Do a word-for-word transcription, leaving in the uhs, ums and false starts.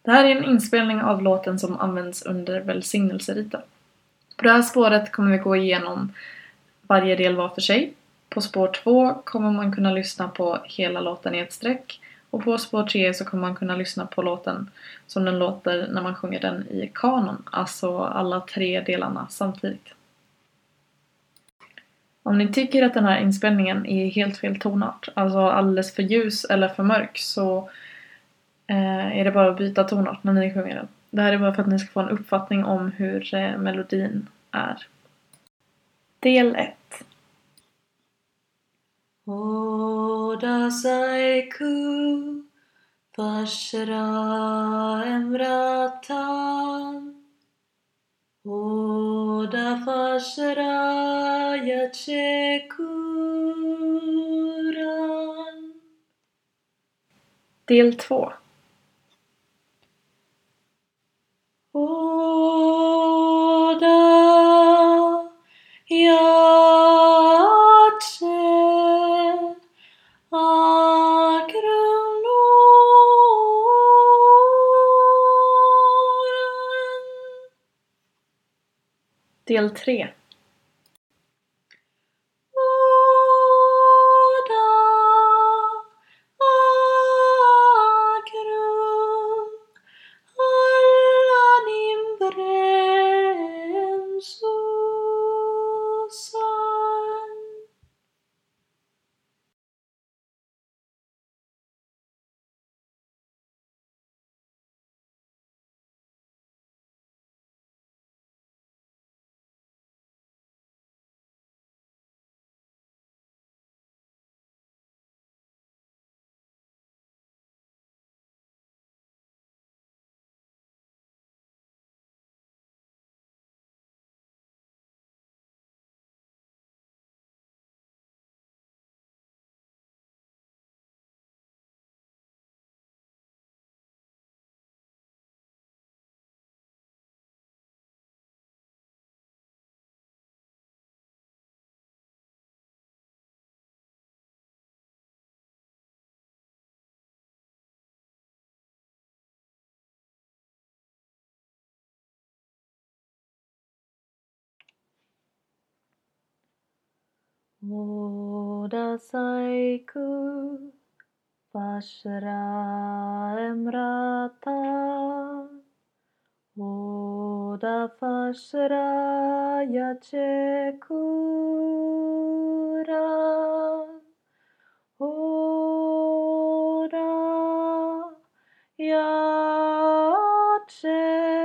Det här är en inspelning av låten som används under välsignelseriten. På det här spåret kommer vi gå igenom varje del var för sig. På spår två kommer man kunna lyssna på hela låten i ett streck. Och på spår tre så kommer man kunna lyssna på låten som den låter när man sjunger den i kanon. Alltså alla tre delarna samtidigt. Om ni tycker att den här inspelningen är helt fel tonart, alltså alldeles för ljus eller för mörk, så eh, är det bara att byta tonart när ni sjunger den. Det här är bara för att ni ska få en uppfattning om hur eh, melodin är. Del ett. Oda saiku Vashra emratan Oda Vashra yachekuran. Del två. Oda yache Del tre. Oda agrum allanim brensusan. Oda saiku Vashra emratan Oda Vashra yachekuran. Oda yache